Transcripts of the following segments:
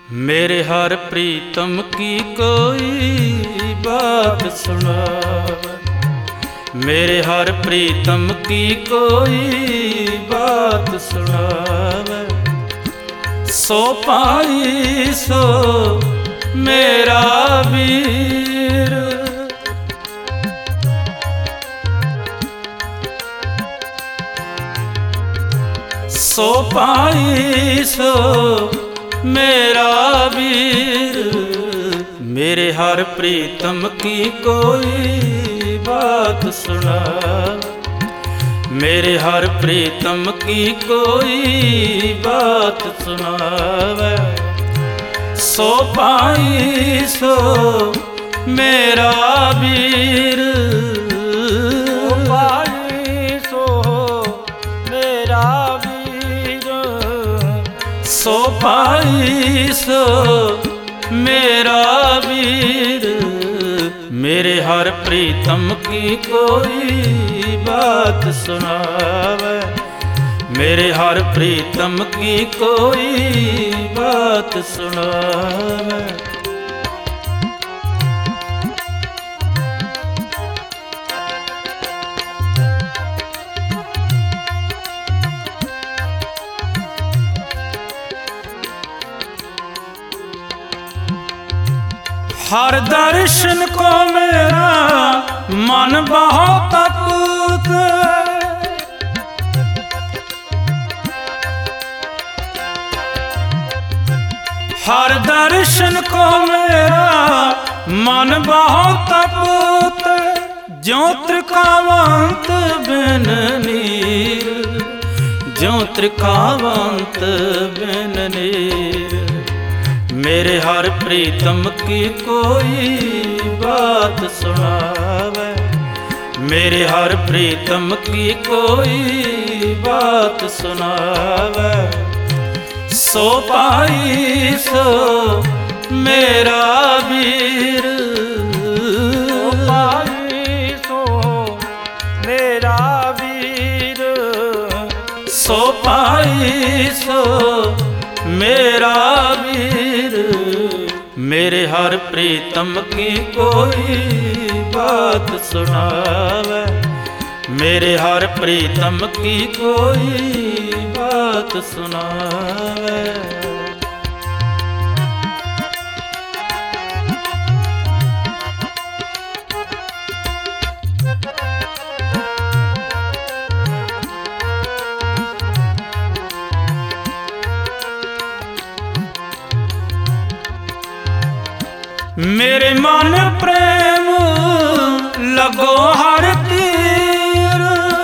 मेरे हर प्रीतम की कोई बात सुनावे, मेरे हर प्रीतम की कोई बात सुनावे। सो पाई सो मेरा वीर, सो पाई सो मेरा वीर। मेरे हर प्रीतम की कोई बात सुना, मेरे हर प्रीतम की कोई बात सुनावे। सो पाई सो मेरा वीर, सो पाई सो मेरा वीर, सो पाई सो मेरा वीर। मेरे हर प्रीतम की कोई बात सुनावे, मेरे हर प्रीतम की कोई बात सुनावे। हर दर्शन को मेरा मन बहुत अपूत, हर दर्शन को मेरा मन बहुत अपूत। ज्यों त्रिकावंत बिन नीर, ज्यों त्रिकावंत बिन नीर। मेरे हर प्रीतम की कोई बात सुनावे, मेरे हर प्रीतम की कोई बात सुनावे। सो पाई सो मेरा वीर, सो पाई सो मेरा वीर, सो पाई सो मेरा वीर। मेरे हर प्रीतम की कोई बात सुनावे, मेरे हर प्रीतम की कोई बात सुनावे। मेरे मन प्रेम लगो हर तीर,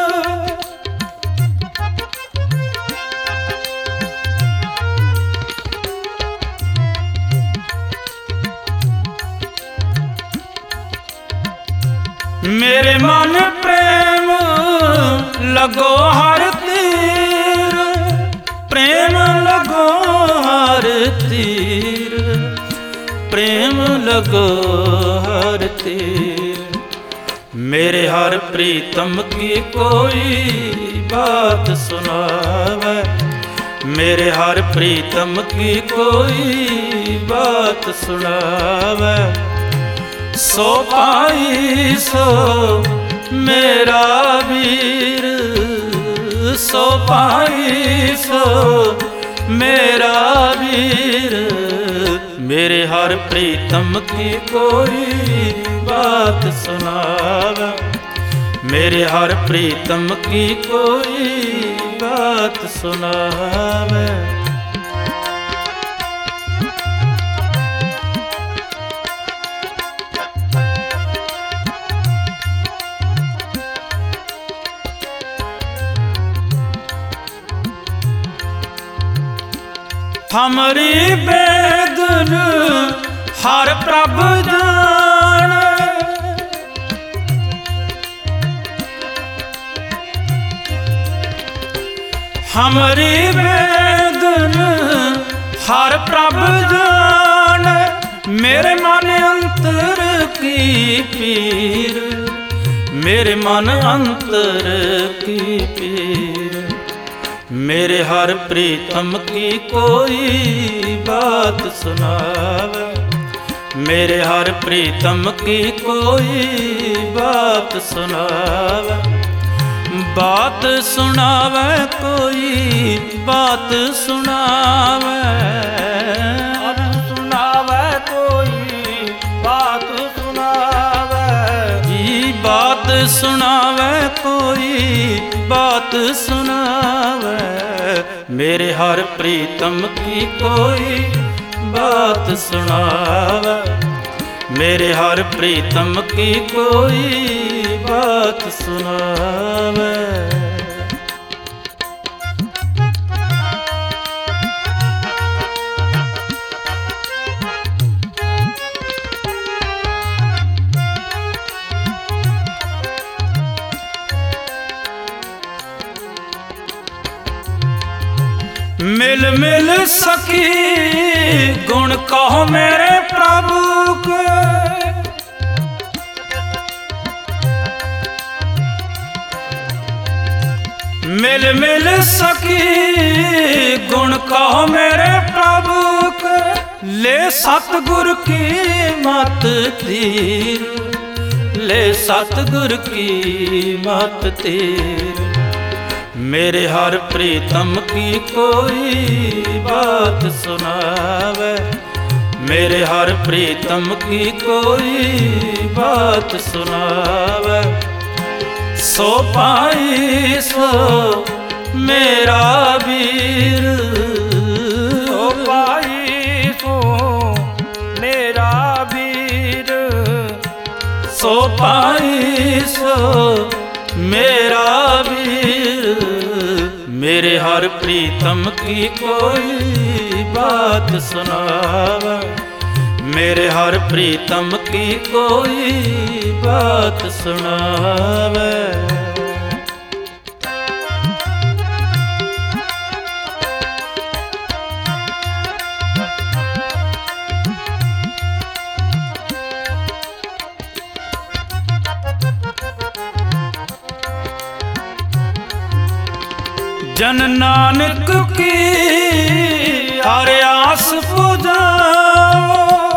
मेरे मन प्रेम लगो हर तीर। प्रेम लगो हर तीर, प्रेम लगो हर तीर। मेरे हर प्रीतम की कोई बात सुनावे, मेरे हर प्रीतम की कोई बात सुनावे। सो पाई सो मेरा वीर, सो पाई सो मेरा वीर। मेरे हर प्रीतम की कोई बात सुनावे, मेरे हर प्रीतम की कोई बात सुनावे। हमरी बेदन हर प्रभ जाने, हमरी बेदन हर प्रभ जाने। मेरे मन अंतर की पीर, मेरे मन अंतर की पीर। मेरे हर प्रीतम की कोई बात सुनावे, मेरे हर प्रीतम की कोई बात सुनावे, बात सुनावे कोई बात सुनावे, सुनावे कोई बात सुनावे, जी बात सुनावे कोई बात सुनावे, मेरे हर प्रीतम की कोई बात सुनावे, मेरे हर प्रीतम की कोई बात सुनावे। मिल मिल सखी गुण कहो मेरे प्रभु के, मिल मिल सखी गुण कहो मेरे प्रभु के, ले सतगुर की मत तीर, ले सतगुर की मत तीर, मेरे हर प्रीतम की कोई बात सुनावे, मेरे हर प्रीतम की कोई बात सुनावे, सो पाई सो मेरा वीर, सो पाई सो मेरा वीर, सो पाई सो मेरा वीर, मेरे हर प्रीतम की कोई बात सुनावे, मेरे हर प्रीतम की कोई बात सुनावे। जन नानक की हर आस पुजाओ,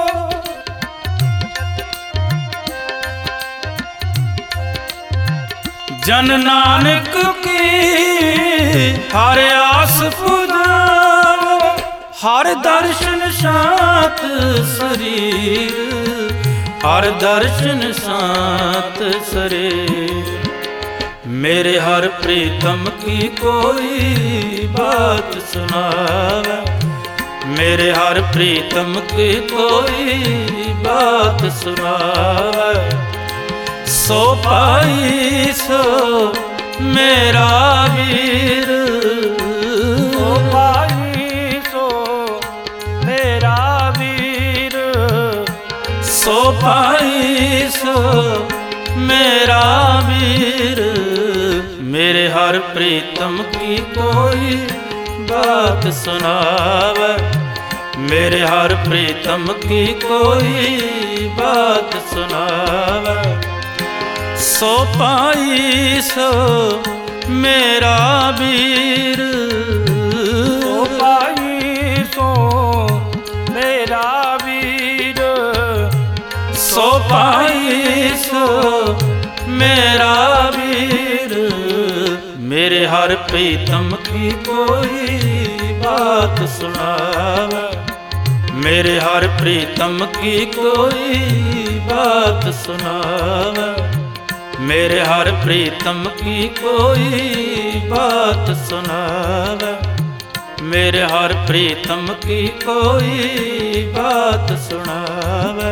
जन नानक की हर आस पुजाओ, हर दर्शन शांत शरीर, हर दर्शन शांत शरीर, मेरे हर प्रीतम की कोई बात सुनावे, मेरे हर प्रीतम की कोई बात सुनावे, सो पाई सो मेरा वीर, सो पाई सो मेरा वीर, सो पाई सो मेरा वीर, मेरे हर प्रीतम की कोई बात सुनावे, मेरे हर प्रीतम की कोई बात सुनावे, सो पाई सो मेरा वीर, सो पाई सो मेरा वीर, सो पाई सो मेरा वीर, मेरे हर प्रीतम की कोई बात सुनावे, मेरे हर प्रीतम की कोई बात सुनावे, मेरे हर प्रीतम की कोई बात सुनावे, मेरे हर प्रीतम की कोई बात सुनावे,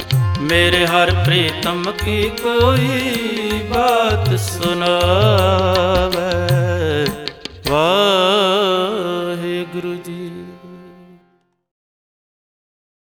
मेरे हर प्रीतम की कोई बात सुना।